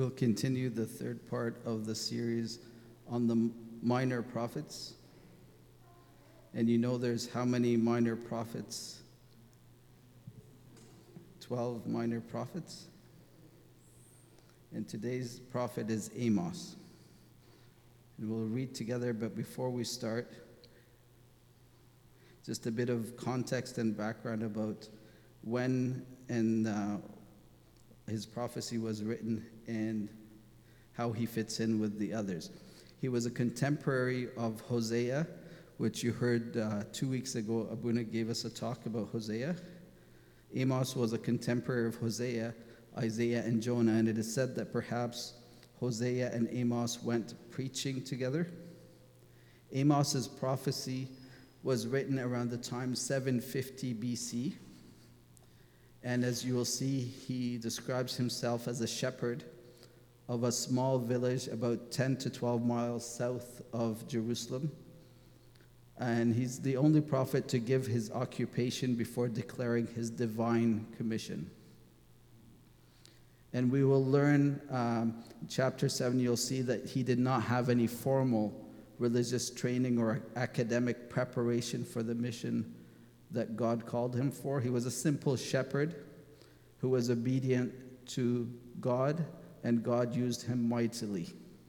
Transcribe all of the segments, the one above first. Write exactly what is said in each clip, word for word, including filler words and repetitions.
We'll continue the third part of the series on the minor prophets. And you know there's how many minor prophets? twelve minor prophets. And today's prophet is Amos. And we'll read together, but before we start, just a bit of context and background about when and uh, his prophecy was written and how he fits in with the others. He was a contemporary of Hosea, which you heard uh, two weeks ago. Abuna gave us a talk about Hosea. Amos was a contemporary of Hosea, Isaiah, and Jonah, and it is said that perhaps Hosea and Amos went preaching together. Amos's prophecy was written around the time seven fifty B C, and as you will see, he describes himself as a shepherd of a small village about ten to twelve miles south of Jerusalem. And he's the only prophet to give his occupation before declaring his divine commission. And we will learn, um, chapter seven, you'll see that he did not have any formal religious training or academic preparation for the mission that God called him for. He was a simple shepherd who was obedient to God, and God used him mightily.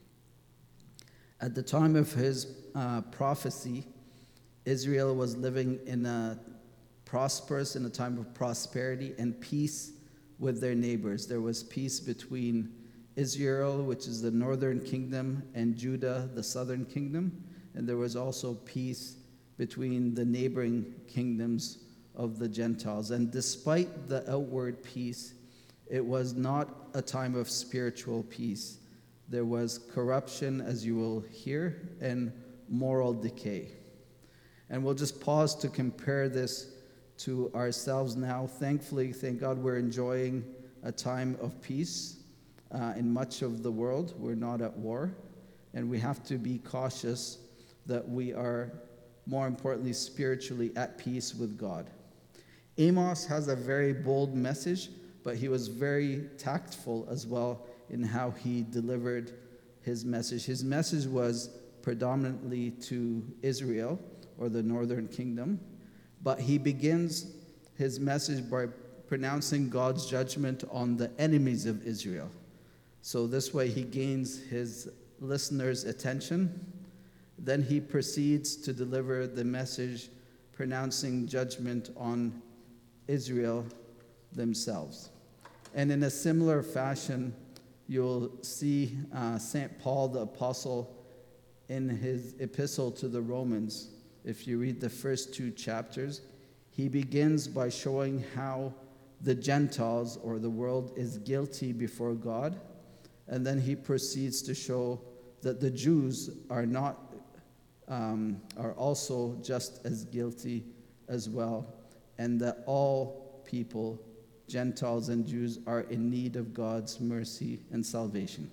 At the time of his uh, prophecy, Israel was living in a prosperous, in a time of prosperity and peace with their neighbors. There was peace between Israel, which is the northern kingdom, and Judah, the southern kingdom. And there was also peace between the neighboring kingdoms of the Gentiles. And despite the outward peace, it was not a time of spiritual peace. There was corruption, as you will hear, and moral decay. And we'll just pause to compare this to ourselves now. Thankfully, thank God, we're enjoying a time of peace uh, in much of the world. We're not at war, and we have to be cautious that we are, more importantly, spiritually at peace with God. Amos has a very bold message, but he was very tactful as well in how he delivered his message. His message was predominantly to Israel, or the northern kingdom, but he begins his message by pronouncing God's judgment on the enemies of Israel. So this way he gains his listeners' attention. Then he proceeds to deliver the message pronouncing judgment on Israel themselves. And in a similar fashion, you'll see uh, Saint Paul the Apostle in his epistle to the Romans. If you read the first two chapters, he begins by showing how the Gentiles, or the world, is guilty before God. And then he proceeds to show that the Jews are not, um, are also just as guilty as well, and that all people, Gentiles and Jews, are in need of God's mercy and salvation.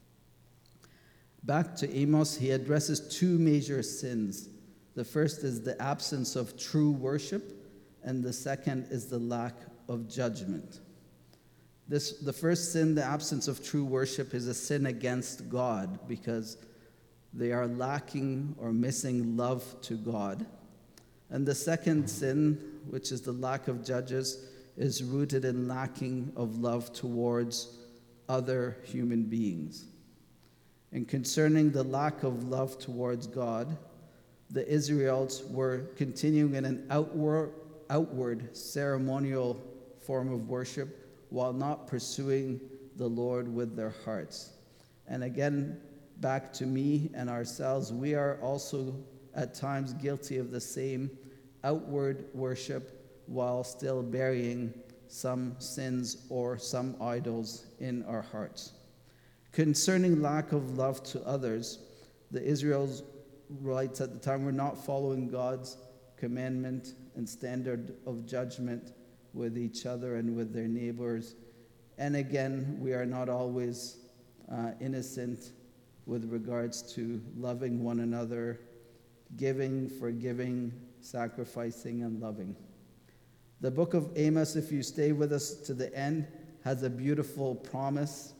Back to Amos, he addresses two major sins. The first is the absence of true worship, and the second is the lack of judgment. This, the first sin, the absence of true worship, is a sin against God because they are lacking or missing love to God. And the second sin, which is the lack of judges, is rooted in lacking of love towards other human beings. And concerning the lack of love towards God, the Israelites were continuing in an outward, outward ceremonial form of worship while not pursuing the Lord with their hearts. And again, back to me and ourselves, we are also at times guilty of the same outward worship while still burying some sins or some idols in our hearts. Concerning lack of love to others, the Israelites Israelites at the time were not following God's commandment and standard of judgment with each other and with their neighbors. And again, we are not always uh, innocent with regards to loving one another, giving, forgiving, sacrificing, and loving. The book of Amos, if you stay with us to the end, has a beautiful promise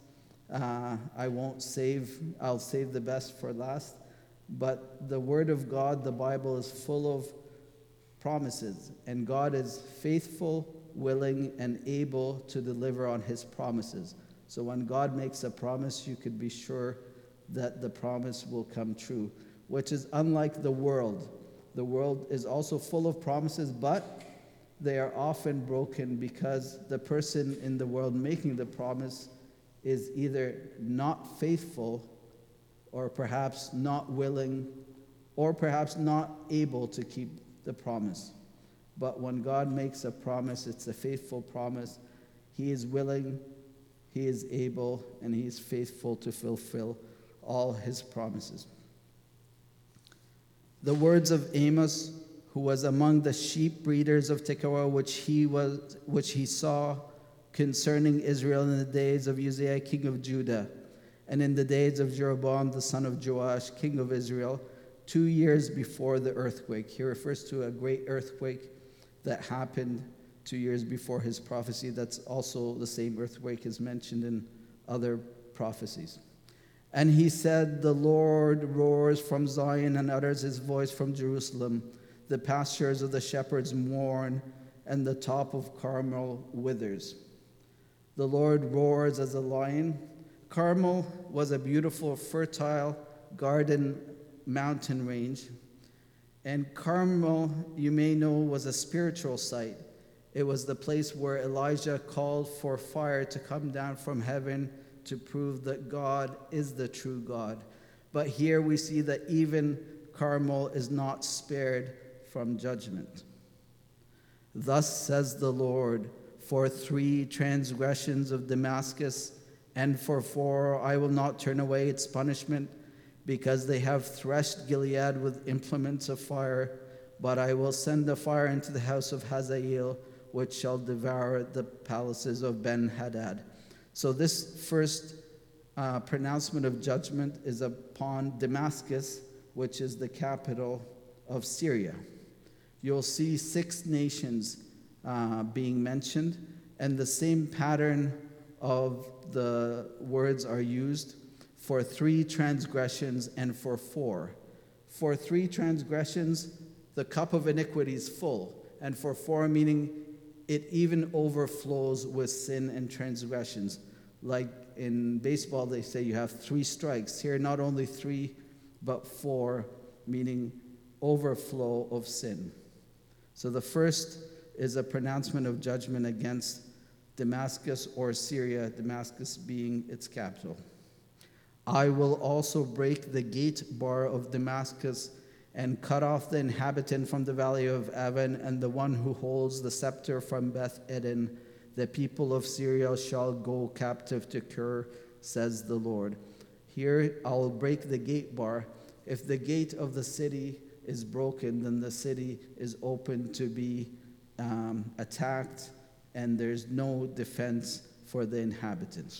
Uh, I won't save, I'll save the best for last. But the Word of God, the Bible, is full of promises, and God is faithful, willing, and able to deliver on his promises. So when God makes a promise, you could be sure that the promise will come true, which is unlike the world. The world is also full of promises, but they are often broken because the person in the world making the promise is either not faithful, or perhaps not willing, or perhaps not able to keep the promise. But when God makes a promise, it's a faithful promise. He is willing, he is able, and he is faithful to fulfill all his promises. The words of Amos, who was among the sheep breeders of Tekoa, which he was, which he saw concerning Israel in the days of Uzziah, king of Judah, and in the days of Jeroboam, the son of Joash, king of Israel, two years before the earthquake. He refers to a great earthquake that happened two years before his prophecy. That's also the same earthquake is mentioned in other prophecies. And he said, the Lord roars from Zion and utters his voice from Jerusalem. The pastures of the shepherds mourn, and the top of Carmel withers. The Lord roars as a lion. Carmel was a beautiful, fertile garden mountain range. And Carmel, you may know, was a spiritual site. It was the place where Elijah called for fire to come down from heaven to prove that God is the true God. But here we see that even Carmel is not spared from judgment. Thus says the Lord, for three transgressions of Damascus, and for four I will not turn away its punishment, because they have threshed Gilead with implements of fire, but I will send a fire into the house of Hazael, which shall devour the palaces of Ben-Hadad. So this first uh, pronouncement of judgment is upon Damascus, which is the capital of Syria. You'll see six nations uh, being mentioned, and the same pattern of the words are used for three transgressions and for four. For three transgressions, the cup of iniquity is full, and for four, meaning it even overflows with sin and transgressions. Like in baseball, they say you have three strikes. Here, not only three, but four, meaning overflow of sin. So the first is a pronouncement of judgment against Damascus or Syria, Damascus being its capital. I will also break the gate bar of Damascus and cut off the inhabitant from the valley of Aven, and the one who holds the scepter from Beth Eden. The people of Syria shall go captive to Kir, says the Lord. Here I'll break the gate bar. If the gate of the city is broken, then the city is open to be um, attacked, and there's no defense for the inhabitants.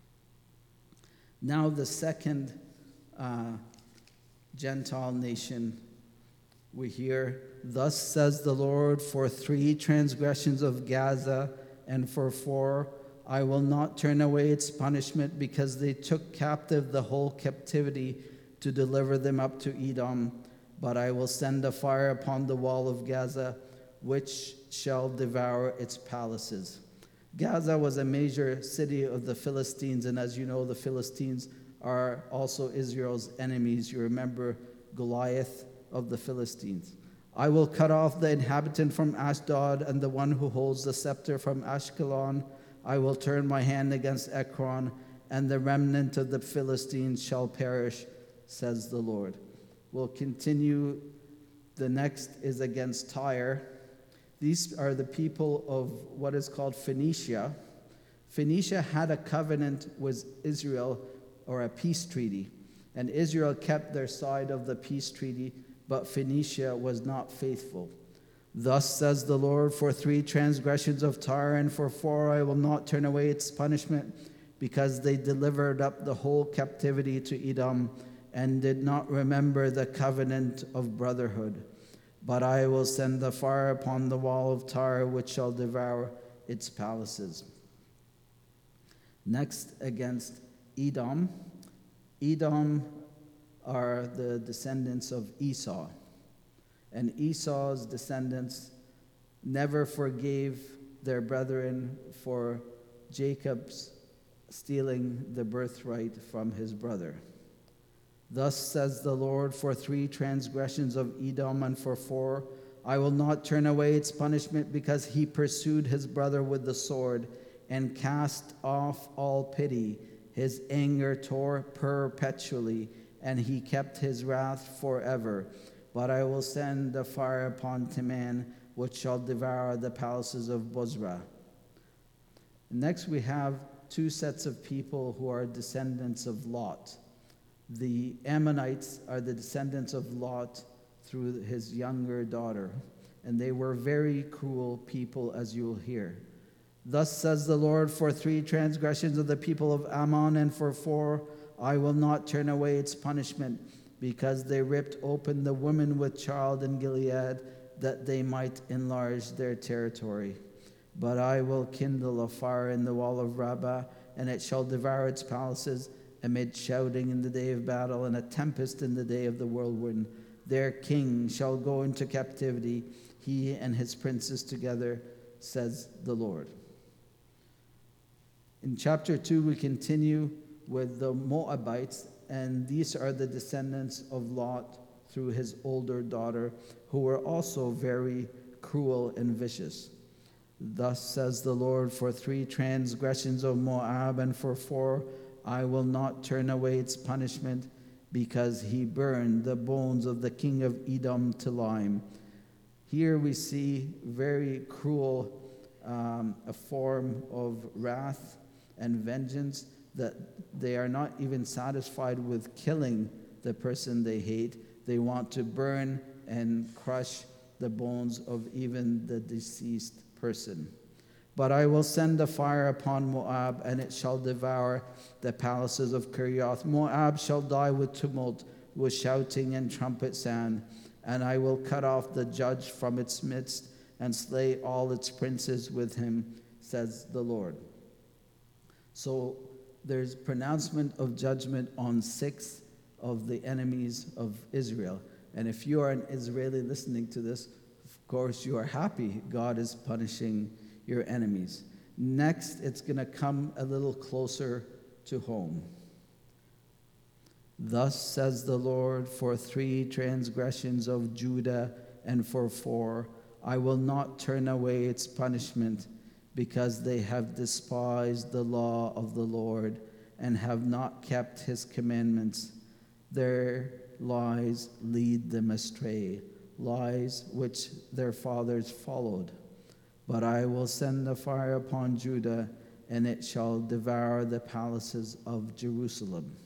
Now the second uh, Gentile nation, we hear, thus says the Lord, for three transgressions of Gaza, and for four, I will not turn away its punishment, because they took captive the whole captivity to deliver them up to Edom. But I will send a fire upon the wall of Gaza, which shall devour its palaces. Gaza was a major city of the Philistines, and as you know, the Philistines are also Israel's enemies. You remember Goliath of the Philistines. I will cut off the inhabitant from Ashdod, and the one who holds the scepter from Ashkelon. I will turn my hand against Ekron, and the remnant of the Philistines shall perish, says the Lord. We'll continue. The next is against Tyre. These are the people of what is called Phoenicia. Phoenicia had a covenant with Israel, or a peace treaty, and Israel kept their side of the peace treaty, but Phoenicia was not faithful. Thus says the Lord, for three transgressions of Tyre, and for four I will not turn away its punishment, because they delivered up the whole captivity to Edom, and did not remember the covenant of brotherhood. But I will send the fire upon the wall of Tyre, which shall devour its palaces. Next, against Edom. Edom are the descendants of Esau. And Esau's descendants never forgave their brethren for Jacob's stealing the birthright from his brother. Thus says the Lord, for three transgressions of Edom and for four, I will not turn away its punishment, because he pursued his brother with the sword and cast off all pity. His anger tore perpetually, and he kept his wrath forever. But I will send a fire upon Teman, which shall devour the palaces of Bozrah. Next, we have two sets of people who are descendants of Lot. The Ammonites are the descendants of Lot through his younger daughter, and they were very cruel people, as you will hear. Thus says the Lord, for three transgressions of the people of Ammon, and for four, I will not turn away its punishment, because they ripped open the woman with child in Gilead, that they might enlarge their territory. But I will kindle a fire in the wall of Rabbah, and it shall devour its palaces, amid shouting in the day of battle, and a tempest in the day of the whirlwind. Their king shall go into captivity, he and his princes together, says the Lord. In chapter two, we continue with the Moabites, and these are the descendants of Lot through his older daughter, who were also very cruel and vicious. Thus says the Lord, for three transgressions of Moab, and for four, I will not turn away its punishment, because he burned the bones of the king of Edom to lime. Here we see very cruel, um, a form of wrath and vengeance, that they are not even satisfied with killing the person they hate. They want to burn and crush the bones of even the deceased person. But I will send a fire upon Moab, and it shall devour the palaces of Kerioth. Moab shall die with tumult, with shouting and trumpet sound, and I will cut off the judge from its midst, and slay all its princes with him, says the Lord. So there's pronouncement of judgment on six of the enemies of Israel. And if you are an Israeli listening to this, of course you are happy God is punishing your enemies. Next, it's going to come a little closer to home. Thus says the Lord, for three transgressions of Judah, and for four, I will not turn away its punishment, because they have despised the law of the Lord and have not kept his commandments. Their lies lead them astray, lies which their fathers followed. But I will send a fire upon Judah, and it shall devour the palaces of Jerusalem.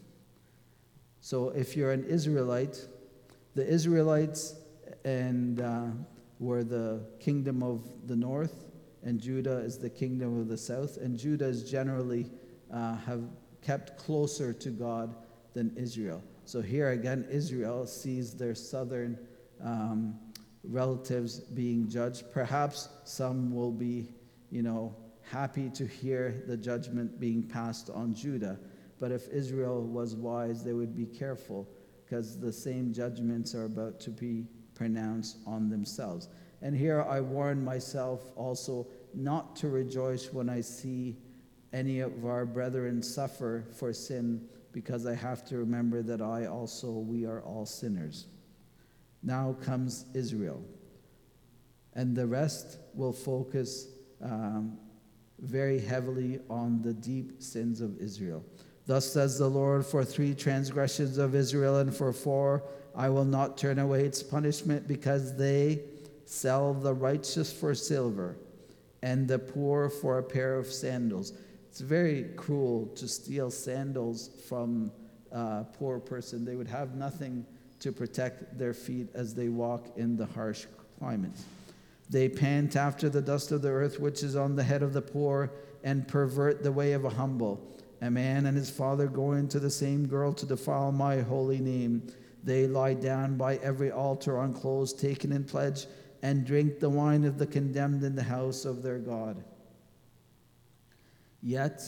So if you're an Israelite, the Israelites and uh, were the kingdom of the north, and Judah is the kingdom of the south. And Judah is generally uh, have kept closer to God than Israel. So here again, Israel sees their southern um, relatives being judged. Perhaps some will be, you know, happy to hear the judgment being passed on Judah. But if Israel was wise, they would be careful, because the same judgments are about to be pronounced on themselves. And here I warn myself also not to rejoice when I see any of our brethren suffer for sin, because I have to remember that I also, we are all sinners. Now comes Israel. And the rest will focus um, very heavily on the deep sins of Israel. Thus says the Lord, for three transgressions of Israel, and for four, I will not turn away its punishment, because they sell the righteous for silver, and the poor for a pair of sandals. It's very cruel to steal sandals from a poor person. They would have nothing to protect their feet as they walk in the harsh climate. They pant after the dust of the earth, which is on the head of the poor, and pervert the way of a humble. A man and his father go into the same girl to defile my holy name. They lie down by every altar on clothes taken in pledge, and drink the wine of the condemned in the house of their God. Yet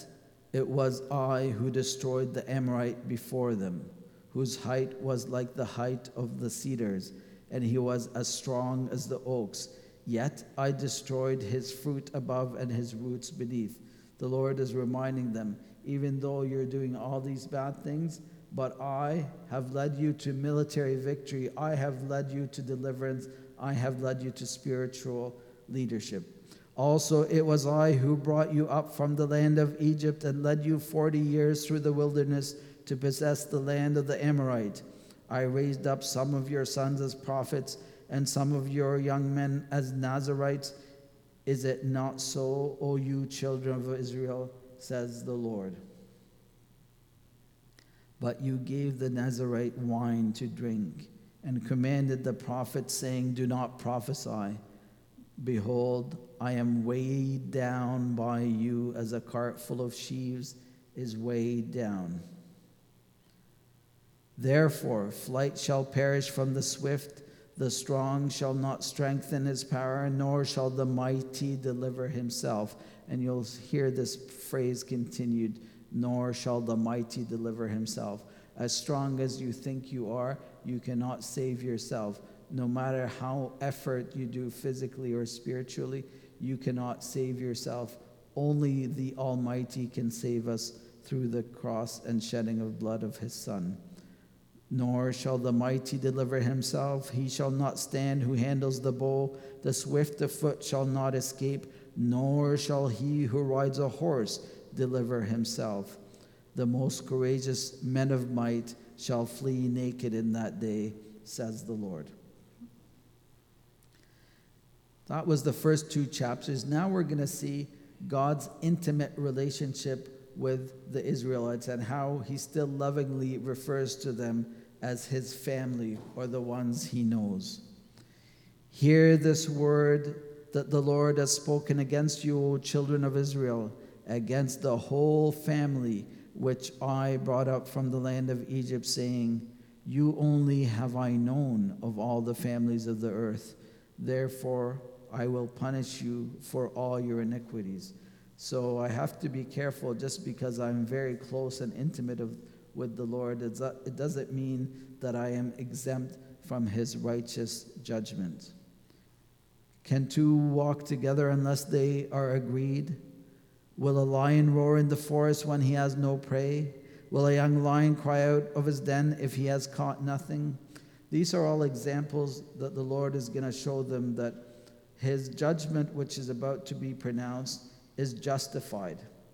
It was I who destroyed the Amorite before them, whose height was like the height of the cedars, and he was as strong as the oaks. Yet I destroyed his fruit above and his roots beneath. The Lord is reminding them, even though you're doing all these bad things, but I have led you to military victory. I have led you to deliverance. I have led you to spiritual leadership. Also, it was I who brought you up from the land of Egypt and led you forty years through the wilderness to possess the land of the Amorite. I raised up some of your sons as prophets and some of your young men as Nazirites. Is it not so, O you children of Israel, says the Lord? But you gave the Nazirite wine to drink and commanded the prophets, saying, do not prophesy. Behold, I am weighed down by you as a cart full of sheaves is weighed down. Therefore, flight shall perish from the swift, the strong shall not strengthen his power, nor shall the mighty deliver himself. And you'll hear this phrase continued, nor shall the mighty deliver himself. As strong as you think you are, you cannot save yourself. No matter how effort you do physically or spiritually, you cannot save yourself. Only the Almighty can save us through the cross and shedding of blood of his Son. Nor shall the mighty deliver himself. He shall not stand who handles the bow. The swift of foot shall not escape, nor shall he who rides a horse deliver himself. The most courageous men of might shall flee naked in that day, says the Lord. That was the first two chapters. Now we're going to see God's intimate relationship with the Israelites and how he still lovingly refers to them as his family or the ones he knows. Hear this word that the Lord has spoken against you, O children of Israel, against the whole family which I brought up from the land of Egypt, saying, you only have I known of all the families of the earth. Therefore, I will punish you for all your iniquities. So I have to be careful. Just because I'm very close and intimate of, with the Lord, it doesn't mean that I am exempt from his righteous judgment. Can two walk together unless they are agreed? Will a lion roar in the forest when he has no prey? Will a young lion cry out of his den if he has caught nothing? These are all examples that the Lord is going to show them that his judgment, which is about to be pronounced, is justified.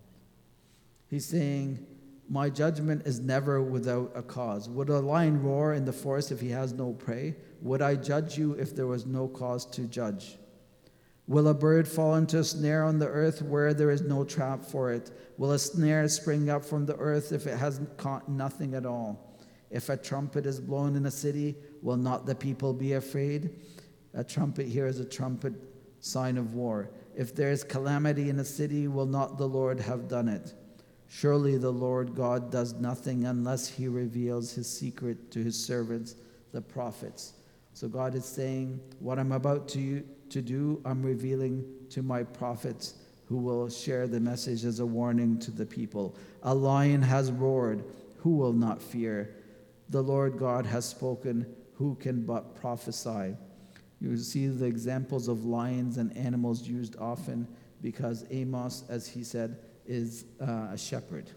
He's saying, my judgment is never without a cause. Would a lion roar in the forest if he has no prey? Would I judge you if there was no cause to judge? Will a bird fall into a snare on the earth where there is no trap for it? Will a snare spring up from the earth if it has caught nothing at all? If a trumpet is blown in a city, will not the people be afraid? A trumpet here is a trumpet sign of war. If there is calamity in a city, will not the Lord have done it? Surely the Lord God does nothing unless he reveals his secret to his servants, the prophets. So God is saying, what I'm about to, to do, I'm revealing to my prophets who will share the message as a warning to the people. A lion has roared, who will not fear? The Lord God has spoken, who can but prophesy? You see the examples of lions and animals used often because Amos, as he said, is uh, a shepherd.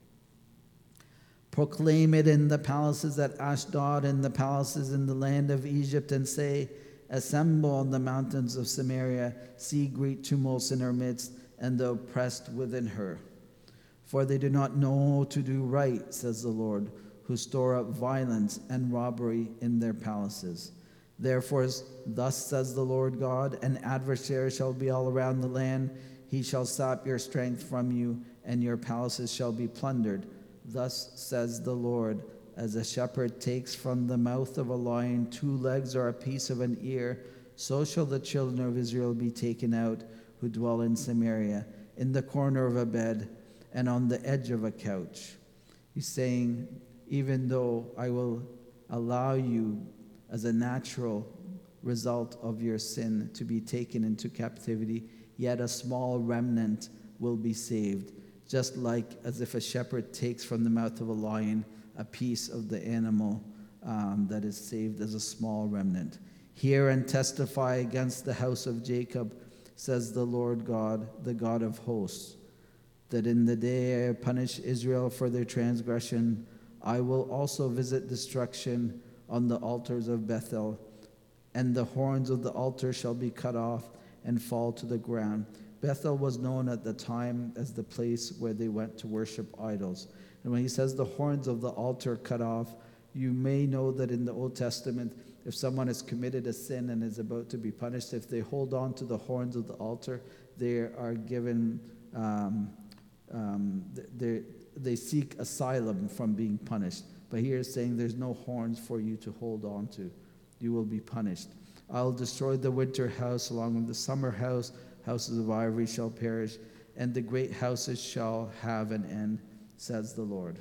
Proclaim it in the palaces at Ashdod, in the palaces in the land of Egypt, and say, assemble on the mountains of Samaria, see great tumults in her midst, and the oppressed within her. For they do not know to do right, says the Lord, who store up violence and robbery in their palaces. Therefore, thus says the Lord God, an adversary shall be all around the land. He shall sap your strength from you, and your palaces shall be plundered. Thus says the Lord, as a shepherd takes from the mouth of a lion two legs or a piece of an ear, so shall the children of Israel be taken out who dwell in Samaria, in the corner of a bed, and on the edge of a couch. He's saying, even though I will allow you as a natural result of your sin to be taken into captivity, yet a small remnant will be saved. just like as if a shepherd takes from the mouth of a lion a piece of the animal um, that is saved as a small remnant. Hear and testify against the house of Jacob, says the Lord God, the God of hosts, that in the day I punish Israel for their transgression, I will also visit destruction on the altars of Bethel, and the horns of the altar shall be cut off and fall to the ground. Bethel was known at the time as the place where they went to worship idols. And when he says the horns of the altar cut off, you may know that in the Old Testament, if someone has committed a sin and is about to be punished, if they hold on to the horns of the altar, they are given, um, um, they, they seek asylum from being punished. But here it's saying there's no horns for you to hold on to. You will be punished. I'll destroy the winter house along with the summer house. Houses of ivory shall perish, and the great houses shall have an end, says the Lord.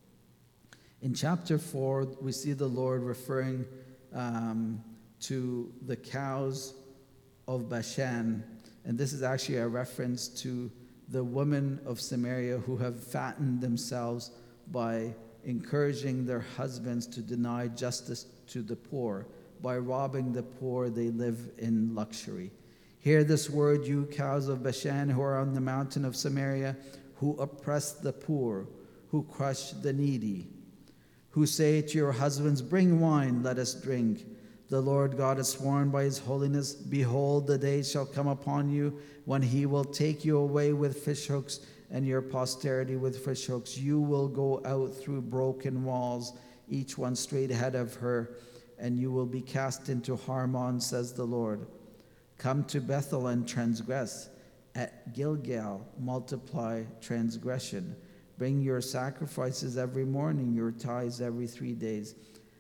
In chapter four, we see the Lord referring um, to the cows of Bashan, and this is actually a reference to the women of Samaria who have fattened themselves by encouraging their husbands to deny justice to the poor. By robbing the poor, they live in luxury. Hear this word, you cows of Bashan, who are on the mountain of Samaria, who oppress the poor, who crush the needy, who say to your husbands, bring wine, let us drink. The Lord God has sworn by his holiness, behold, the day shall come upon you when he will take you away with fishhooks and your posterity with fishhooks. You will go out through broken walls, each one straight ahead of her, and you will be cast into Harmon, says the Lord. Come to Bethel and transgress. At Gilgal, multiply transgression. Bring your sacrifices every morning, your tithes every three days.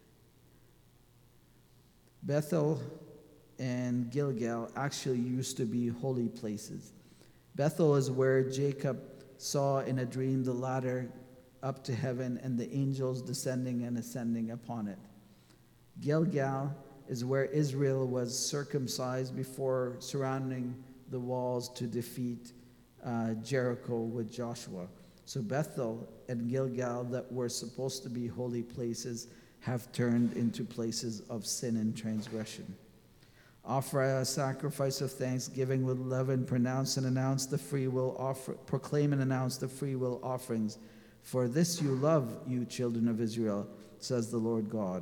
Bethel and Gilgal actually used to be holy places. Bethel is where Jacob saw in a dream the ladder up to heaven and the angels descending and ascending upon it. Gilgal is where Israel was circumcised before surrounding the walls to defeat uh, Jericho with Joshua. So Bethel and Gilgal, that were supposed to be holy places, have turned into places of sin and transgression. Offer a sacrifice of thanksgiving with leaven, pronounce and announce the free will offer, proclaim and announce the free will offerings. For this you love, you children of Israel, says the Lord God.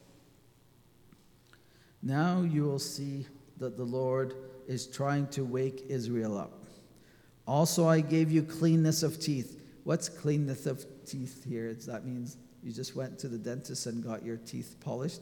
Now you will see that the Lord is trying to wake Israel up. Also, I gave you cleanness of teeth. What's cleanness of teeth here? That means you just went to the dentist and got your teeth polished.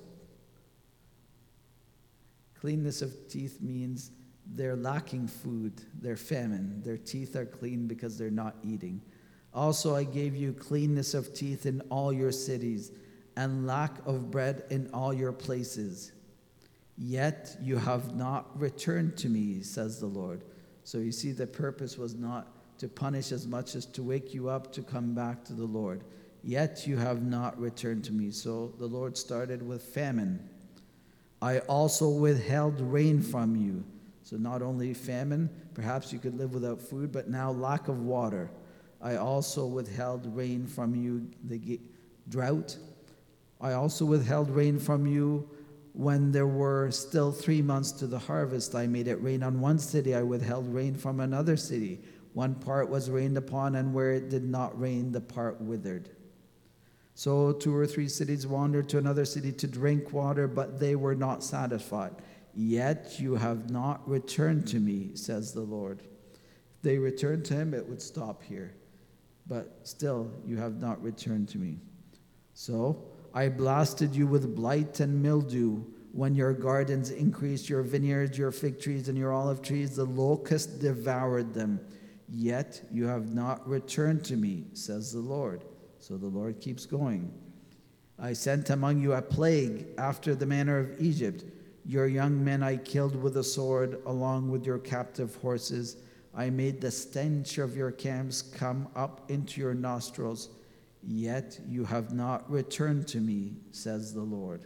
Cleanness of teeth means they're lacking food, they're famine. Their teeth are clean because they're not eating. Also, I gave you cleanness of teeth in all your cities, and lack of bread in all your places. Yet you have not returned to me, says the Lord. So you see, the purpose was not to punish as much as to wake you up to come back to the Lord. Yet you have not returned to me. So the Lord started with famine. I also withheld rain from you. So not only famine, perhaps you could live without food, but now lack of water. I also withheld rain from you, the drought. I also withheld rain from you when there were still three months to the harvest. I made it rain on one city. I withheld rain from another city. One part was rained upon, and where it did not rain, the part withered. So two or three cities wandered to another city to drink water, but they were not satisfied. Yet you have not returned to me, says the Lord. If they returned to him, it would stop here. But still, you have not returned to me. So I blasted you with blight and mildew. When your gardens increased, your vineyards, your fig trees, and your olive trees, the locust devoured them. Yet you have not returned to me, says the Lord. So the Lord keeps going. I sent among you a plague after the manner of Egypt. Your young men I killed with a sword, along with your captive horses. I made the stench of your camps come up into your nostrils. Yet you have not returned to me, says the Lord.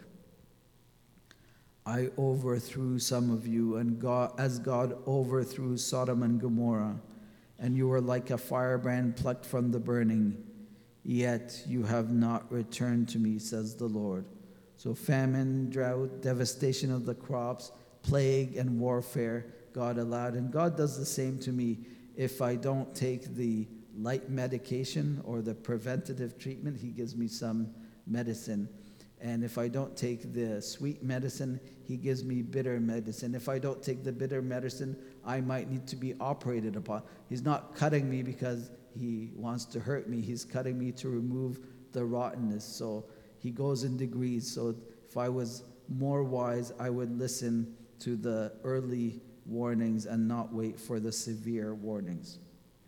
I overthrew some of you, and God, as God overthrew Sodom and Gomorrah. and you were like a firebrand plucked from the burning. Yet you have not returned to me, says the Lord. So famine, drought, devastation of the crops, plague, and warfare God allowed. And God does the same to me if I don't take the light medication or the preventative treatment. He gives me some medicine. And if I don't take the sweet medicine, he gives me bitter medicine. If I don't take the bitter medicine, I might need to be operated upon. He's not cutting me because he wants to hurt me. He's cutting me to remove the rottenness. So he goes in degrees. So if I was more wise, I would listen to the early warnings and not wait for the severe warnings.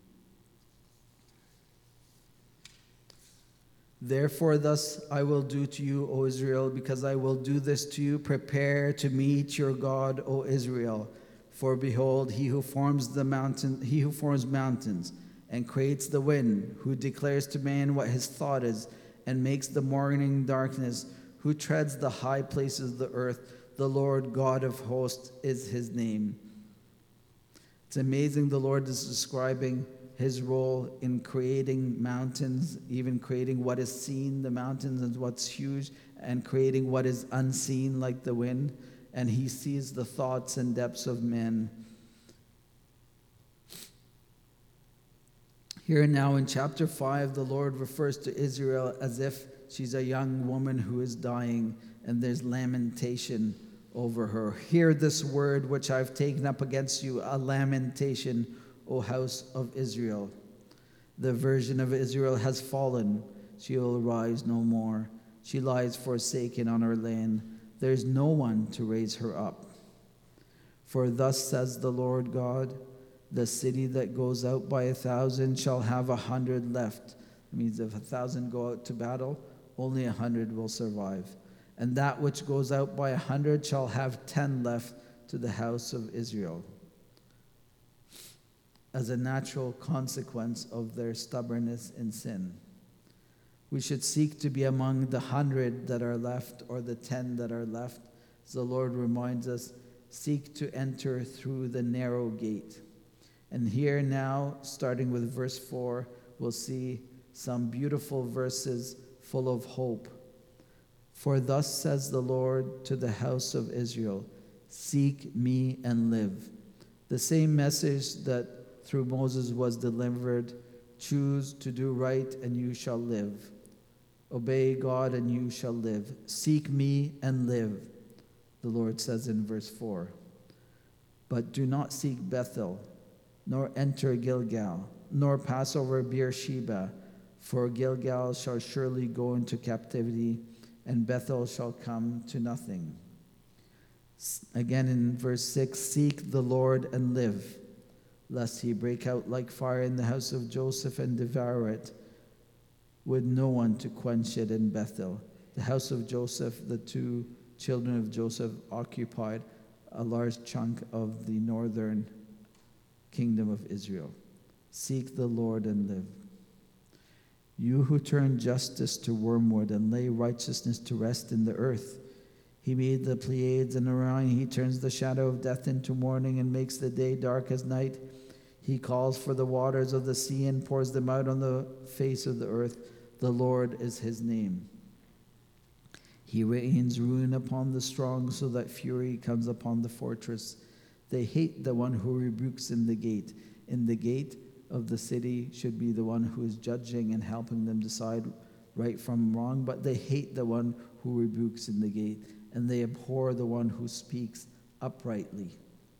Therefore, thus I will do to you, O Israel, because I will do this to you. Prepare to meet your God, O Israel. For behold, he who forms the mountain, he who forms mountains and creates the wind, who declares to man what his thought is, and makes the morning darkness, who treads the high places of the earth, the Lord God of hosts is his name. It's amazing the Lord is describing his role in creating mountains, even creating what is seen, the mountains, and what's huge, and creating what is unseen, like the wind. And he sees the thoughts and depths of men. Here now in chapter five, the Lord refers to Israel as if she's a young woman who is dying, and there's lamentation over her. Hear this word which I've taken up against you, a lamentation, O house of Israel. The virgin of Israel has fallen. She will rise no more. She lies forsaken on her land. There is no one to raise her up. For thus says the Lord God, the city that goes out by a thousand shall have a hundred left. It means if a thousand go out to battle, only a hundred will survive. And that which goes out by a hundred shall have ten left to the house of Israel, as a natural consequence of their stubbornness and sin. We should seek to be among the hundred that are left, or the ten that are left. As the Lord reminds us, seek to enter through the narrow gate. And here now, starting with verse four, we'll see some beautiful verses full of hope. For thus says the Lord to the house of Israel, seek me and live. The same message that through Moses was delivered, choose to do right and you shall live. Obey God and you shall live. Seek me and live, the Lord says in verse four. But do not seek Bethel, nor enter Gilgal, nor pass over Beersheba, for Gilgal shall surely go into captivity, and Bethel shall come to nothing. Again in verse six, seek the Lord and live, lest he break out like fire in the house of Joseph and devour it, with no one to quench it in Bethel. The house of Joseph, the two children of Joseph, occupied a large chunk of the northern kingdom of Israel. Seek the Lord and live. You who turn justice to wormwood and lay righteousness to rest in the earth. He made the Pleiades and Orion. He turns the shadow of death into morning and makes the day dark as night. He calls for the waters of the sea and pours them out on the face of the earth. The Lord is his name. He rains ruin upon the strong so that fury comes upon the fortress. They hate the one who rebukes in the gate. In the gate of the city should be the one who is judging and helping them decide right from wrong, but they hate the one who rebukes in the gate, and they abhor the one who speaks uprightly.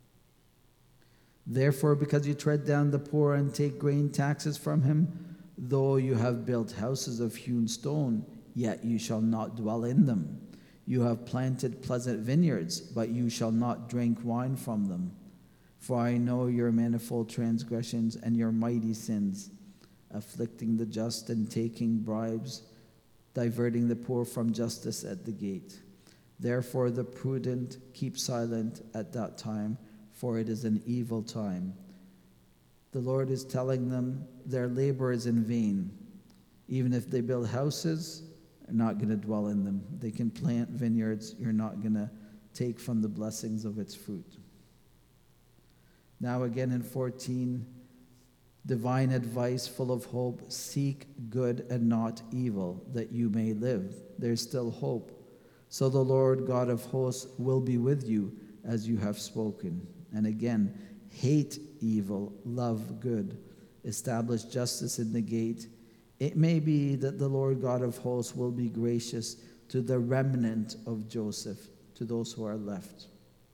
Therefore, because you tread down the poor and take grain taxes from him, though you have built houses of hewn stone, yet you shall not dwell in them. You have planted pleasant vineyards, but you shall not drink wine from them. For I know your manifold transgressions and your mighty sins, afflicting the just and taking bribes, diverting the poor from justice at the gate. Therefore the prudent keep silent at that time, for it is an evil time. The Lord is telling them their labor is in vain. Even if they build houses, they're not going to dwell in them. They can plant vineyards, you're not going to take from the blessings of its fruit. Now again in fourteen, Divine advice full of hope. Seek good and not evil, that you may live. There's still hope. So the Lord God of hosts will be with you as you have spoken. And again, hate evil, love good. Establish justice in the gate. It may be that the Lord God of hosts will be gracious to the remnant of Joseph, to those who are left.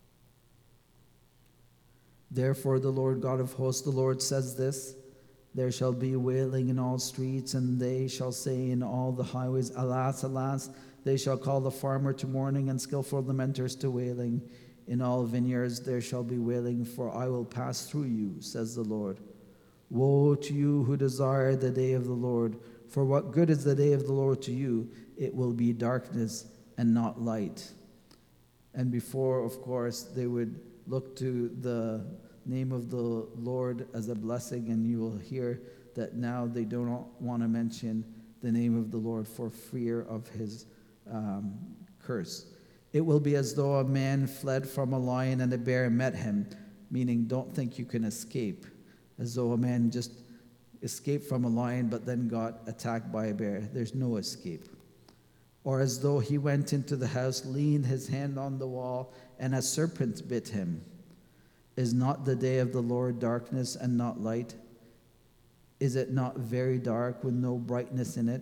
Therefore, the Lord God of hosts, the Lord says this: there shall be wailing in all streets, and they shall say in all the highways, alas, alas. They shall call the farmer to mourning and skillful lamenters to wailing. In all vineyards there shall be wailing, for I will pass through you, says the Lord. Woe to you who desire the day of the Lord, for what good is the day of the Lord to you? It will be darkness and not light. And before, of course, they would look to the name of the Lord as a blessing, and you will hear that now they don't want to mention the name of the Lord for fear of his um, curse. It will be as though a man fled from a lion and a bear met him, meaning don't think you can escape. As though a man just escaped from a lion but then got attacked by a bear. There's no escape. Or as though he went into the house, leaned his hand on the wall, and a serpent bit him. Is not the day of the Lord darkness and not light? Is it not very dark with no brightness in it?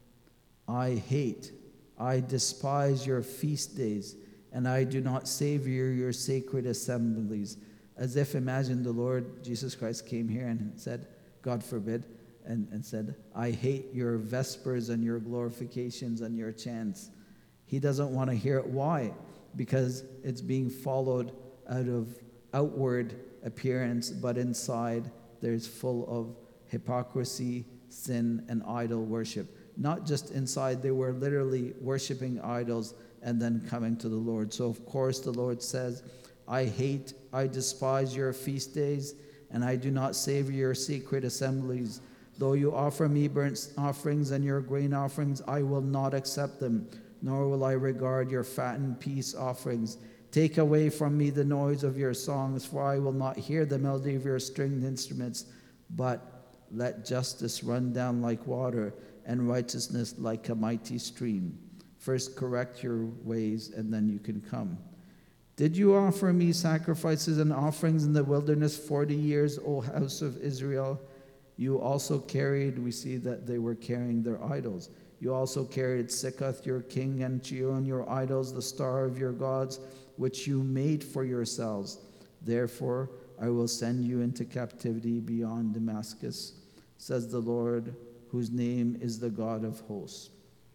I hate, I despise your feast days, and I do not savor your sacred assemblies. As if, imagine the Lord Jesus Christ came here and said, God forbid, and, and said, I hate your vespers and your glorifications and your chants. He doesn't want to hear it. Why? Because it's being followed out of outward appearance, but inside there's full of hypocrisy, sin, and idol worship. Not just inside, they were literally worshiping idols and then coming to the Lord. So of course the Lord says, I hate, I despise your feast days, and I do not savor your sacred assemblies. Though you offer me burnt offerings and your grain offerings, I will not accept them, nor will I regard your fattened peace offerings. Take away from me the noise of your songs, for I will not hear the melody of your stringed instruments. But let justice run down like water, and righteousness like a mighty stream. First correct your ways, and then you can come. Did you offer me sacrifices and offerings in the wilderness forty years, O house of Israel? You also carried, we see that they were carrying their idols. You also carried Sikkoth, your king, and Chion, your idols, the star of your gods, which you made for yourselves. Therefore, I will send you into captivity beyond Damascus, says the Lord, whose name is the God of hosts.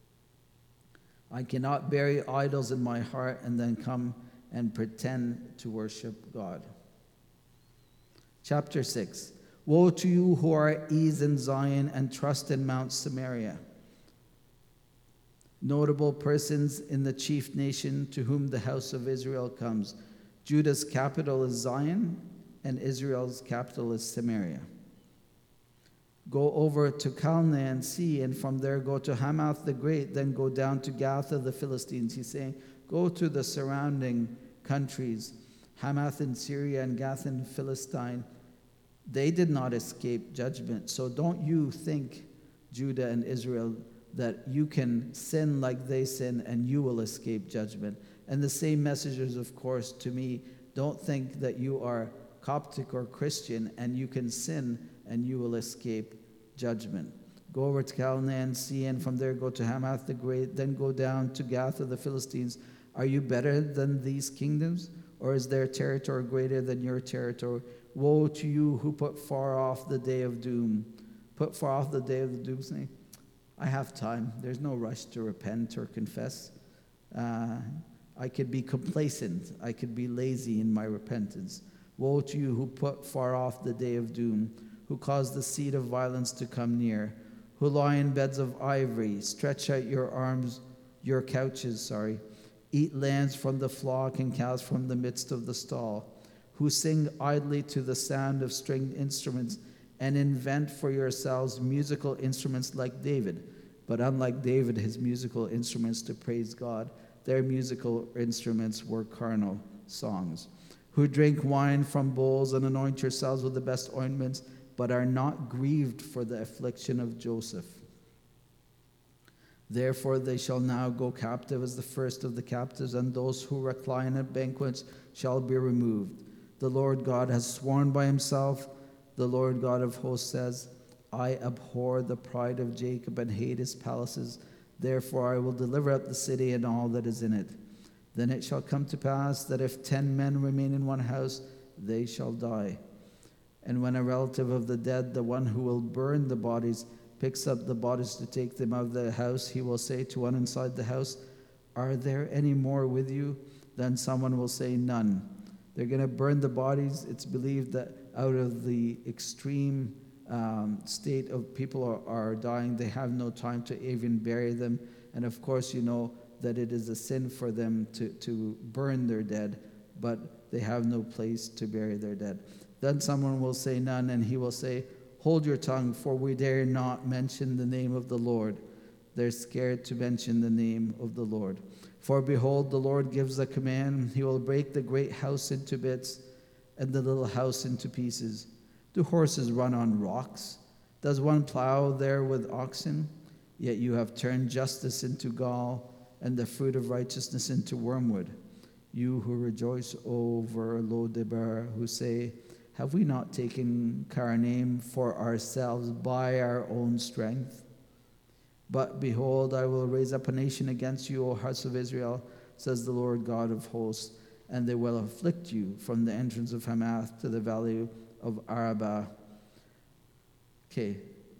I cannot bury idols in my heart and then come and pretend to worship God. Chapter six. Woe to you who are at ease in Zion and trust in Mount Samaria. Notable persons in the chief nation to whom the house of Israel comes. Judah's capital is Zion, and Israel's capital is Samaria. Go over to Calneh and see, and from there go to Hamath the Great, then go down to Gath of the Philistines. He's saying, go to the surrounding countries, Hamath in Syria and Gath in Philistine. They did not escape judgment. So don't you think, Judah and Israel, that you can sin like they sin and you will escape judgment. And the same message is, of course, to me. Don't think that you are Coptic or Christian and you can sin and you will escape judgment. Go over to Calneh and see, and from there go to Hamath the Great, then go down to Gath of the Philistines. Are you better than these kingdoms? Or is their territory greater than your territory? Woe to you who put far off the day of doom. Put far off the day of the doom, saying, I have time. There's no rush to repent or confess. Uh, I could be complacent. I could be lazy in my repentance. Woe to you who put far off the day of doom, who cause the seed of violence to come near, who lie in beds of ivory, stretch out your arms, your couches, sorry, eat lambs from the flock and cows from the midst of the stall, who sing idly to the sound of stringed instruments and invent for yourselves musical instruments like David. But unlike David, his musical instruments to praise God, their musical instruments were carnal songs. Who drink wine from bowls and anoint yourselves with the best ointments but are not grieved for the affliction of Joseph. Therefore they shall now go captive as the first of the captives, and those who recline at banquets shall be removed. The Lord God has sworn by himself, the Lord God of hosts says, I abhor the pride of Jacob and hate his palaces. Therefore I will deliver up the city and all that is in it. Then it shall come to pass that if ten men remain in one house, they shall die. And when a relative of the dead, the one who will burn the bodies, picks up the bodies to take them out of the house, he will say to one inside the house, are there any more with you? Then someone will say, none. They're going to burn the bodies. It's believed that out of the extreme um, state of people are, are dying, they have no time to even bury them. And of course, you know that it is a sin for them to, to burn their dead, but they have no place to bury their dead. Then someone will say, none, and he will say, hold your tongue, for we dare not mention the name of the Lord. They're scared to mention the name of the Lord. For behold, the Lord gives a command. He will break the great house into bits and the little house into pieces. Do horses run on rocks? Does one plow there with oxen? Yet you have turned justice into gall and the fruit of righteousness into wormwood. You who rejoice over Lo-debar, who say, have we not taken Karnaim for ourselves by our own strength? But behold, I will raise up a nation against you, O house of Israel, says the Lord God of hosts, and they will afflict you from the entrance of Hamath to the valley of Arabah. Okay.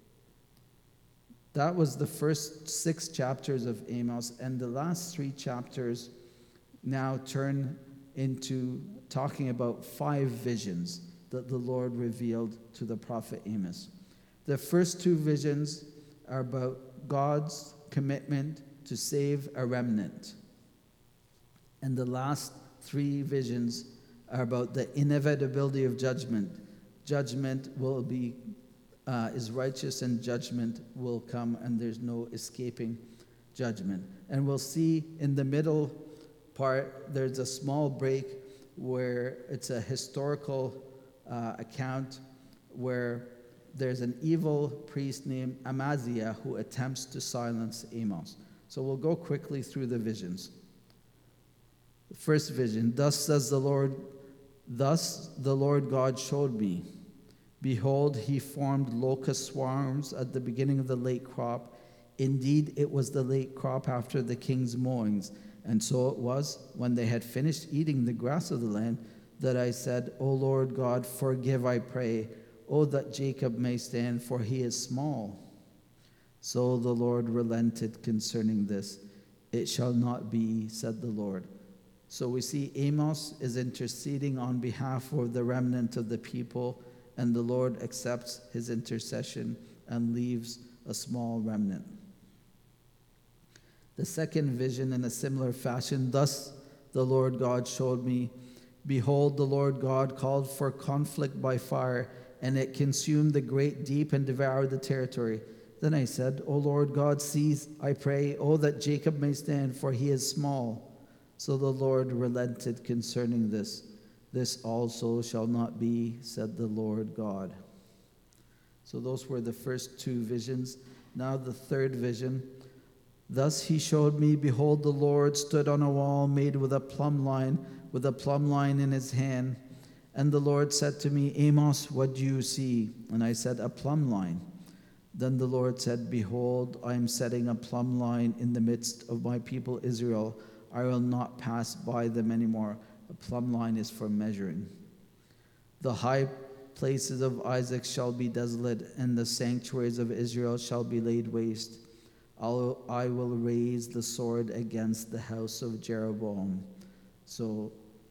That was the first six chapters of Amos, and the last three chapters now turn into talking about five visions that the Lord revealed to the prophet Amos. The first two visions are about God's commitment to save a remnant. And the last three visions are about the inevitability of judgment. Judgment will be, uh, is righteous, and judgment will come, and there's no escaping judgment. And we'll see in the middle part, there's a small break where it's a historical Uh, account where there's an evil priest named Amaziah who attempts to silence Amos. So we'll go quickly through the visions. The first vision, thus says the Lord, thus the Lord God showed me. Behold, he formed locust swarms at the beginning of the late crop. Indeed, it was the late crop after the king's mowings. And so it was, when they had finished eating the grass of the land, that I said, O Lord God, forgive, I pray. O that Jacob may stand, for he is small. So the Lord relented concerning this. It shall not be, said the Lord. So we see Amos is interceding on behalf of the remnant of the people, and the Lord accepts his intercession and leaves a small remnant. The second vision, in a similar fashion, thus the Lord God showed me, behold, the Lord God called for conflict by fire, and it consumed the great deep and devoured the territory. Then I said, O Lord God, cease, I pray, O that Jacob may stand, for he is small. So the Lord relented concerning this. This also shall not be, said the Lord God. So those were the first two visions. Now the third vision. Thus he showed me, behold, the Lord stood on a wall made with a plumb line, with a plumb line in his hand. And the Lord said to me, Amos, what do you see? And I said, a plumb line. Then the Lord said, behold, I am setting a plumb line in the midst of my people Israel. I will not pass by them anymore. A plumb line is for measuring. The high places of Isaac shall be desolate, and the sanctuaries of Israel shall be laid waste. I'll, I will raise the sword against the house of Jeroboam. So,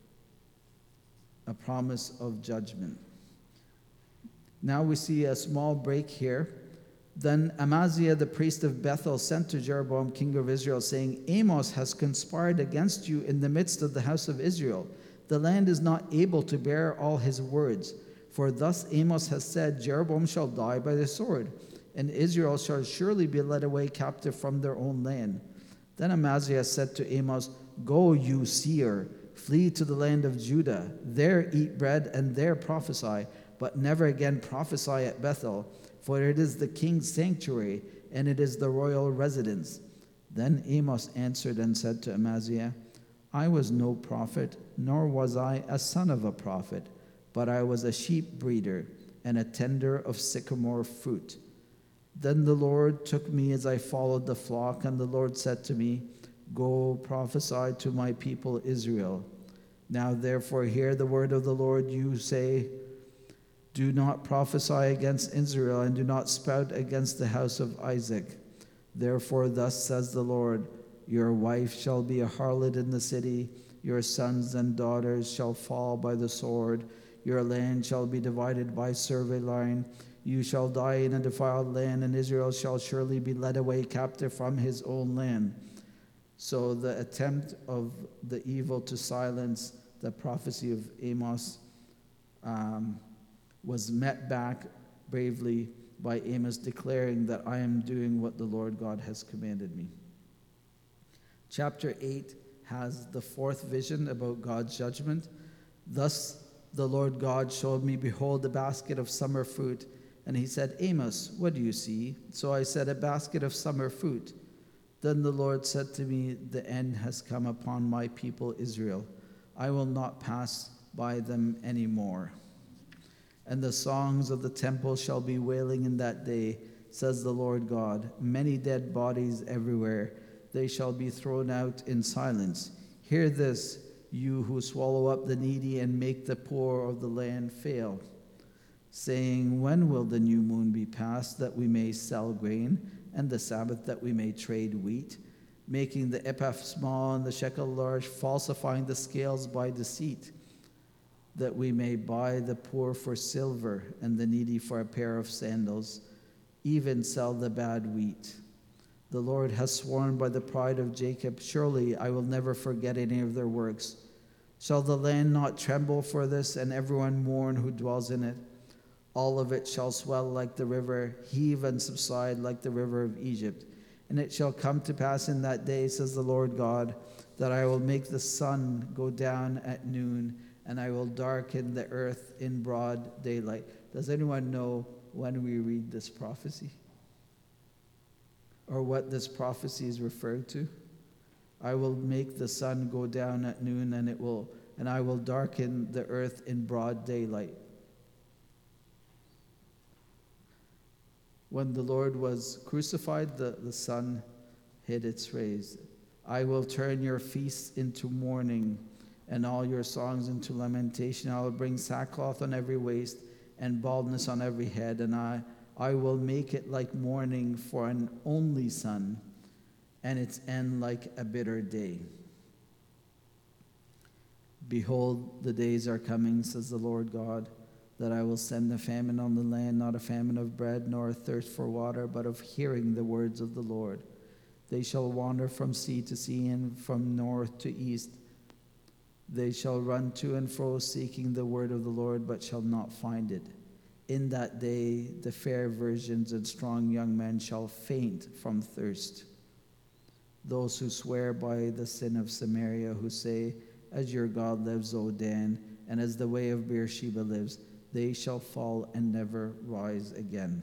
a promise of judgment. Now we see a small break here. Then Amaziah the priest of Bethel sent to Jeroboam king of Israel, saying, Amos has conspired against you in the midst of the house of Israel. The land is not able to bear all his words. For thus Amos has said, Jeroboam shall die by the sword, and Israel shall surely be led away captive from their own land. Then Amaziah said to Amos, Go, you seer, flee to the land of Judah. There eat bread, and there prophesy. but never again prophesy at Bethel, for it is the king's sanctuary, and it is the royal residence. Then Amos answered and said to Amaziah, I was no prophet, nor was I a son of a prophet, but I was a sheep breeder and a tender of sycamore fruit. Then the Lord took me as I followed the flock, and the Lord said to me, Go prophesy to my people Israel. Now therefore hear the word of the Lord. You say, Do not prophesy against Israel, and do not spout against the house of Isaac. Therefore thus says the Lord, Your wife shall be a harlot in the city, your sons and daughters shall fall by the sword, your land shall be divided by survey line. You shall die in a defiled land, and Israel shall surely be led away captive from his own land. So the attempt of the evil to silence the prophecy of Amos um, was met back bravely by Amos declaring that I am doing what the Lord God has commanded me. Chapter eight has the fourth vision about God's judgment. Thus the Lord God showed me, behold, a basket of summer fruit. And he said, Amos, what do you see? So I said, a basket of summer fruit. Then the Lord said to me, the end has come upon my people Israel. I will not pass by them any more. And the songs of the temple shall be wailing in that day, says the Lord God. Many dead bodies everywhere. They shall be thrown out in silence. Hear this, you who swallow up the needy and make the poor of the land fail, saying, when will the new moon be passed, that we may sell grain, and the Sabbath, that we may trade wheat, making the ephah small and the shekel large, falsifying the scales by deceit, that we may buy the poor for silver and the needy for a pair of sandals, even sell the bad wheat. The Lord has sworn by the pride of Jacob, surely I will never forget any of their works. Shall the land not tremble for this, and everyone mourn who dwells in it? All of it shall swell like the river, heave and subside like the river of Egypt. And it shall come to pass in that day, says the Lord God, that I will make the sun go down at noon, and I will darken the earth in broad daylight. Does anyone know when we read this prophecy? Or what this prophecy is referred to? I will make the sun go down at noon, and it will, and I will darken the earth in broad daylight. When the Lord was crucified, the, the sun hid its rays. I will turn your feasts into mourning, and all your songs into lamentation. I will bring sackcloth on every waist, and baldness on every head, and I, I will make it like mourning for an only son, and its end like a bitter day. Behold, the days are coming, says the Lord God, that I will send a famine on the land, not a famine of bread, nor a thirst for water, but of hearing the words of the Lord. They shall wander from sea to sea, and from north to east. They shall run to and fro, seeking the word of the Lord, but shall not find it. In that day, the fair virgins and strong young men shall faint from thirst. Those who swear by the sin of Samaria, who say, as your God lives, O Dan, and as the way of Beersheba lives, they shall fall and never rise again.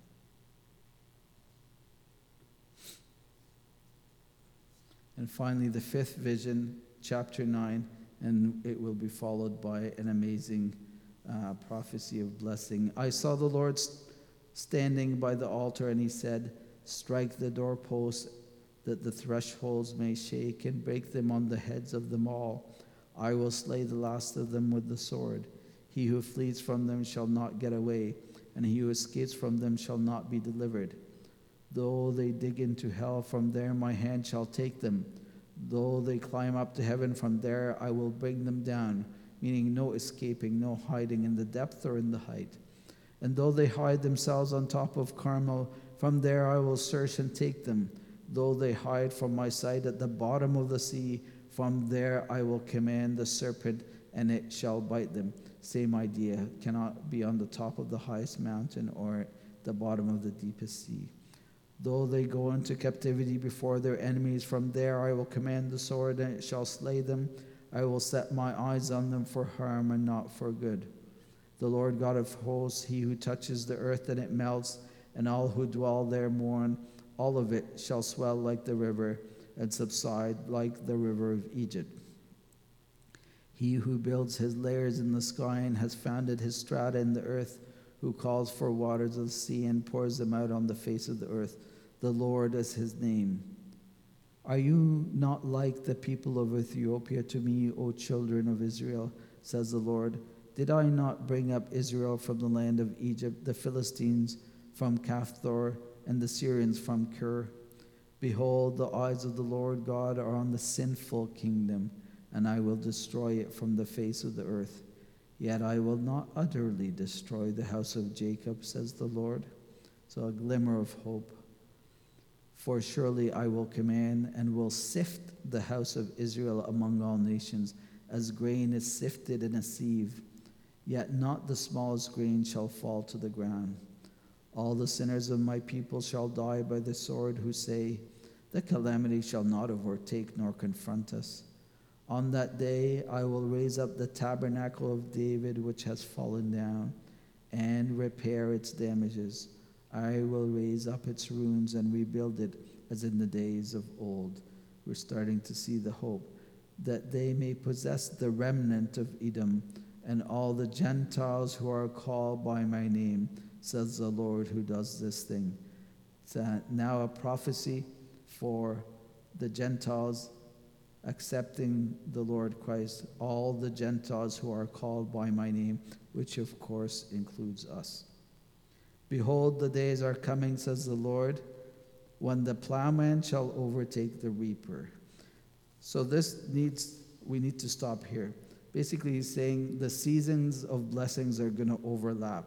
And finally, the fifth vision, chapter nine, and it will be followed by an amazing uh, prophecy of blessing. I saw the Lord st- standing by the altar, and he said, strike the doorposts, that the thresholds may shake, and break them on the heads of them all. I will slay the last of them with the sword. He who flees from them shall not get away, and he who escapes from them shall not be delivered. Though they dig into hell, from there my hand shall take them. Though they climb up to heaven, from there I will bring them down, meaning no escaping, no hiding in the depth or in the height. And though they hide themselves on top of Carmel, from there I will search and take them. Though they hide from my sight at the bottom of the sea, from there I will command the serpent, and it shall bite them. Same idea, cannot be on the top of the highest mountain or the bottom of the deepest sea. Though they go into captivity before their enemies, from there I will command the sword, and it shall slay them. I will set my eyes on them for harm and not for good. The Lord God of hosts, he who touches the earth and it melts, and all who dwell there mourn. All of it shall swell like the river and subside like the river of Egypt. He who builds his layers in the sky and has founded his strata in the earth, who calls for waters of the sea and pours them out on the face of the earth. The Lord is his name. Are you not like the people of Ethiopia to me, O children of Israel, says the Lord? Did I not bring up Israel from the land of Egypt, the Philistines from Caphtor, and the Syrians from Kir? Behold, the eyes of the Lord God are on the sinful kingdom, and I will destroy it from the face of the earth. Yet I will not utterly destroy the house of Jacob, says the Lord. So a glimmer of hope. For surely I will command and will sift the house of Israel among all nations, as grain is sifted in a sieve. Yet not the smallest grain shall fall to the ground. All the sinners of my people shall die by the sword, who say, the calamity shall not overtake nor confront us. On that day I will raise up the tabernacle of David, which has fallen down, and repair its damages. I will raise up its ruins and rebuild it as in the days of old. We're starting to see the hope that they may possess the remnant of Edom and all the Gentiles who are called by my name, says the Lord who does this thing. It's now a prophecy for the Gentiles accepting the Lord Christ, all the Gentiles who are called by my name, which of course includes us. Behold, the days are coming, says the Lord, when the plowman shall overtake the reaper. So this needs, we need to stop here. Basically, he's saying the seasons of blessings are going to overlap.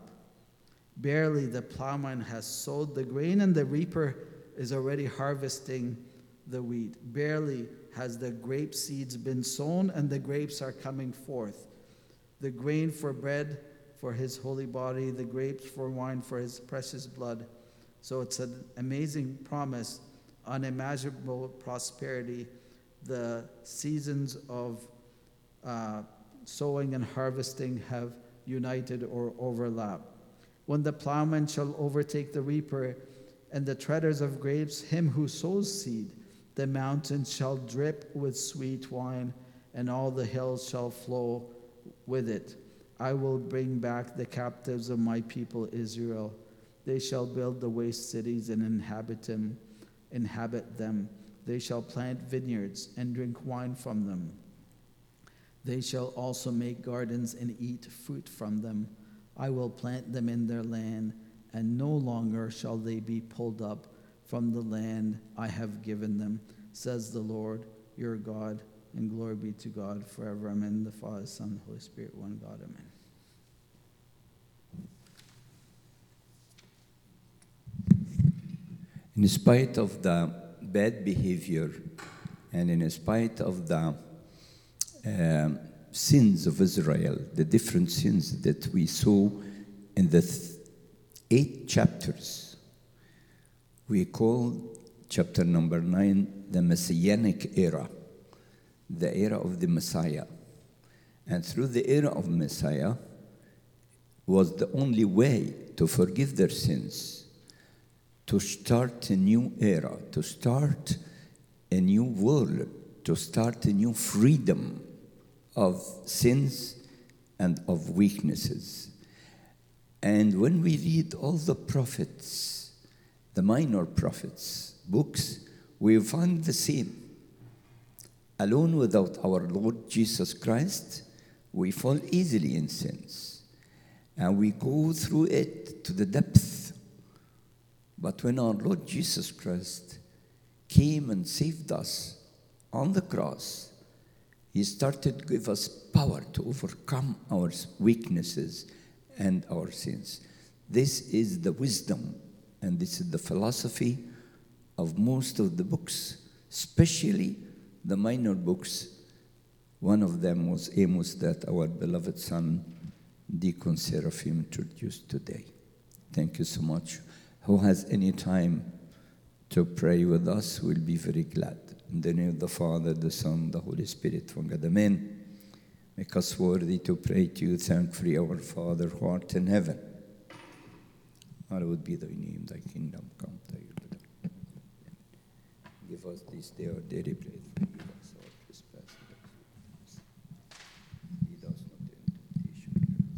Barely the plowman has sowed the grain and the reaper is already harvesting the wheat. Barely has the grape seeds been sown and the grapes are coming forth. The grain for bread for his holy body, the grapes for wine for his precious blood. So it's an amazing promise, unimaginable prosperity. The seasons of uh, sowing and harvesting have united or overlapped. When the plowman shall overtake the reaper and the treaders of grapes, him who sows seed, the mountains shall drip with sweet wine, and all the hills shall flow with it. I will bring back the captives of my people Israel. They shall build the waste cities and inhabit them. Inhabit them. They shall plant vineyards and drink wine from them. They shall also make gardens and eat fruit from them. I will plant them in their land, and no longer shall they be pulled up from the land I have given them, says the Lord your God. And glory be to God forever. Amen. The Father, Son, Holy Spirit, one God. Amen. In spite of the bad behavior and in spite of the um, sins of Israel, the different sins that we saw in the th- eight chapters, we call chapter number nine the Messianic era, the era of the Messiah. And through the era of Messiah was the only way to forgive their sins, to start a new era, to start a new world, to start a new freedom of sins and of weaknesses. And when we read all the prophets, the minor prophets, books, we find the same. Alone without our Lord Jesus Christ, we fall easily in sins. And we go through it to the depth. But when our Lord Jesus Christ came and saved us on the cross, He started to give us power to overcome our weaknesses and our sins. This is the wisdom and this is the philosophy of most of the books, especially the minor books. One of them was Amos that our beloved son, Deacon Seraphim, introduced today. Thank you so much. Who has any time to pray with us, we'll be very glad. In the name of the Father, the Son, the Holy Spirit, one God, amen. Make us worthy to pray to you, thankfully, our Father who art in heaven. Hallowed be thy name, thy kingdom come, thy will be done. Give us this day our daily bread, forgive us our trespasses. Lead us not into temptation,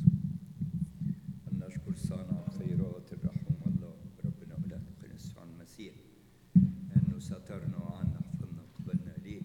أن نشكر صانع خيرات الرحوم الله ربنا وإله القدس عن المسيح أنه سترنا وعنا حفظنا قبلنا ليه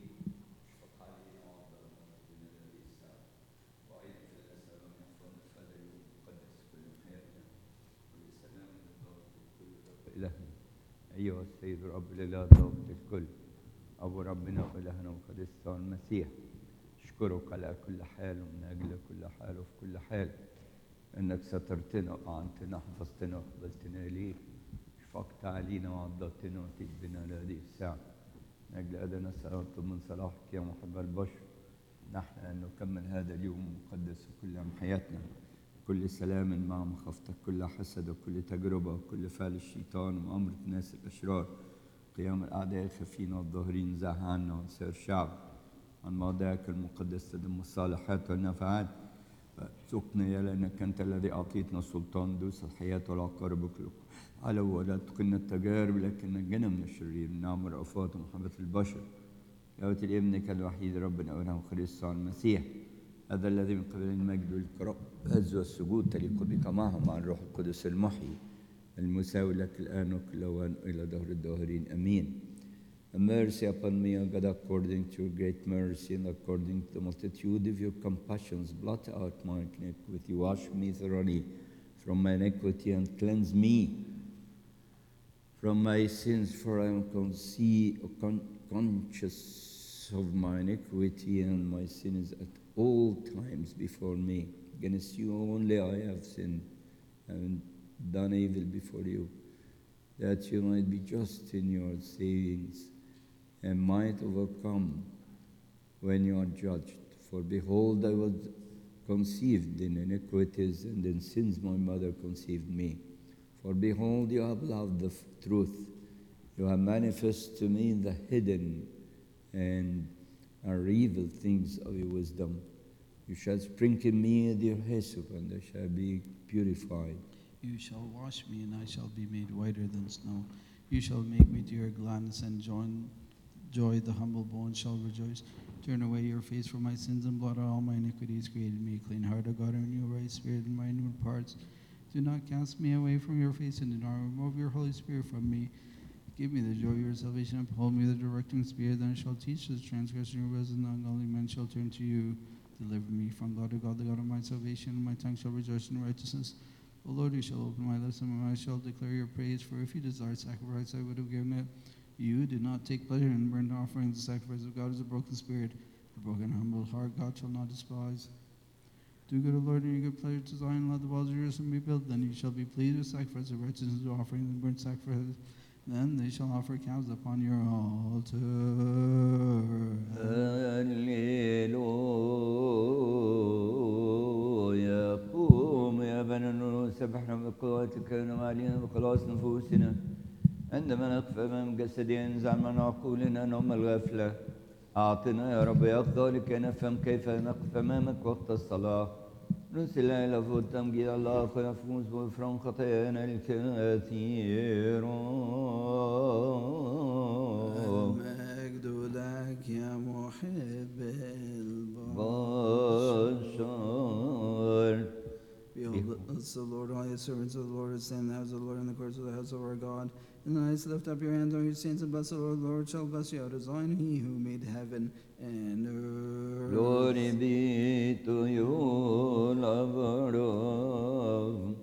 إلهنا أيها السيد رب الإله ضابط الكل أبو ربنا وإلهنا وقدسنا المسيح أشكرك على كل حال ومن أجل كل حال وفي كل حال إنك سترتنا وأعنتنا حفظتنا وقبلتنا إليك شفقت علينا وعضدتنا وأتيت بنا لهذه الساعة من أجل أدنى سنطلب من صلاحك يا محب البشر نحن أن نكمل هذا اليوم المقدس وكل أيام حياتنا كل سلام مع مخافتك كل حسد وكل تجربة وكل فعل الشيطان وأمر الناس الأشرار قيام الأعداء الخفين والظاهرين زاح عنا وسائر الشعب عن مواضعك المقدسة تدم الصالحات والنفعات فارزقنا يا لأنك أنت الذي أعطيتنا سلطان دوس الحياة والعقارب علو ولا تقلنا التجارب لكن نجنا من الشرير النعم والرأفات ومحبة البشر يا ابنك الوحيد ربنا وإله خريصة المسيح هذا الذي من قبل المجد والكرم العز والسجود تليق بك معه مع الروح القدس المحيي المساوي لك الآن وكل أوان إلى دهر الداهرين أمين. Have mercy upon me, O God, according to your great mercy and according to the multitude of your compassions. Blot out my iniquity, wash me thoroughly from my iniquity and cleanse me from my sins, for I am conce- con- conscious of my iniquity and my sin is at all times before me. Against you only I have sinned and done evil before you, that you might be just in your sayings and might overcome when you are judged. For behold, I was conceived in iniquities, and in sins my mother conceived me. For behold, you have loved the truth. You have manifested to me the hidden and are evil things of your wisdom. You shall sprinkle me with your hyssop, and I shall be purified. You shall wash me, and I shall be made whiter than snow. You shall make me to your gladness, and join joy the humble bones shall rejoice. Turn away your face from my sins, and blot out all my iniquities. Create me a clean heart, O God, and renew a right spirit in my inward parts. Do not cast me away from your face, and do not remove your Holy Spirit from me. Give me the joy of your salvation, and uphold me with the directing spirit. Then I shall teach the transgressor your ways, and ungodly men shall turn to you. Deliver me from God, O God, the God of my salvation, and my tongue shall rejoice in righteousness. O Lord, you shall open my lips, and my mouth shall declare your praise. For if you desired sacrifice, I would have given it. You did not take pleasure in burnt offerings. The sacrifice of God is a broken spirit. A broken, humble heart God shall not despise. Do good, O Lord, and your good pleasure to Zion. Let the walls of Jerusalem be built. Then you shall be pleased with sacrifice of righteousness, offerings and burnt sacrifice. Then they shall offer calves upon your altar. Hallelujah. قوم يا بني النور سبحنا بقوتك ونمالينا بخلاص نفوسنا عندما نقف أمام جسدنا ينزع من عقولنا نوم الغفلة أعطنا يا رب يقظة لكي نفهم كيف نقف أمامك وقت الصلاة نرسل إلى فوق تمجيد الله ونفوز بغفران خطايانا الكثير المجد لك يا محب البشر. Behold, it's the Lord, all your servants of the Lord, stand in the house of the Lord in the courts of the house of our God. In the nights lift up your hands on your saints and bless the Lord. The Lord shall bless you out of Zion, he who made heaven and earth. Glory be to you, lover of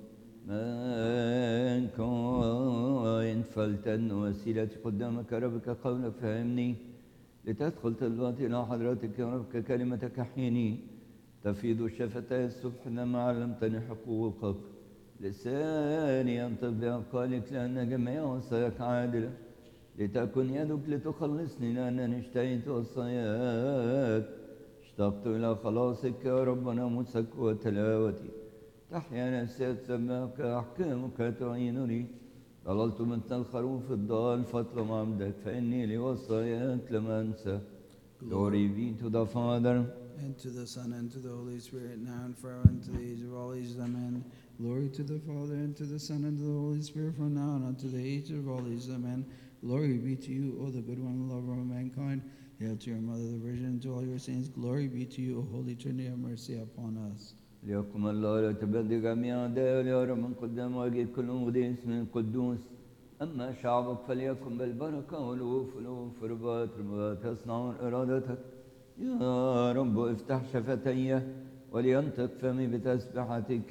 mankind. فلتن وسيلتي قدامك ربك قولك فهمني لتدخل طلباتي إلى حضرتك يا ربك كلمتك حيني تفيض الشفتاء الصبح لما علمتني حقوقك لساني ينطق بأقوالك لأن جميع وصاياك عادلة لتكن يدك لتخلصني لأنني اشتهيت وصاياك اشتقت إلى خلاصك يا رب ناموسك وتلاوتي تحيا نفسي أتسبحك أحكامك تعينني ضللت مثل الخروف الضال فاطلب عمدك فإني لوصاياك لم أنسى. Glory be to the Father and to the Son, and to the Holy Spirit, now and forever, and to the age of all ages. Amen. Glory to the Father, and to the Son, and to the Holy Spirit, from now and unto the age of all ages. Amen. Glory be to you, O the good one, lover of mankind. Hail to your mother, the Virgin, and to all your saints. Glory be to you, O Holy Trinity, have mercy upon us. ليقم الله لا تبدي جميع أعداء وليرى من قدام وجه كل مغدي اسم القدوس. أما شعبك فليكن بالبركة والوف والوف ربات ربات يصنعون إرادتك. يا رب افتح شفتي ولينطق فمي بتسبحتك.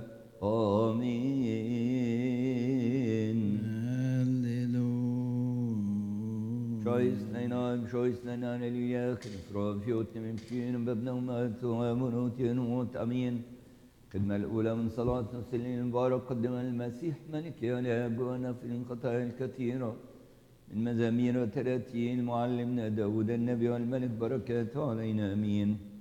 آمين. Choice nine choice nine hallelujah from فيوت من فين بابنا ومات ومنوت ينوت أمين. الخدمة الأولى من صلاة نسلين المبارك قدم المسيح ملك يا لأبوانا في الخطايا الكثيرة من مزامير وتراتين معلمنا داود النبي والملك بركاته علينا أمين.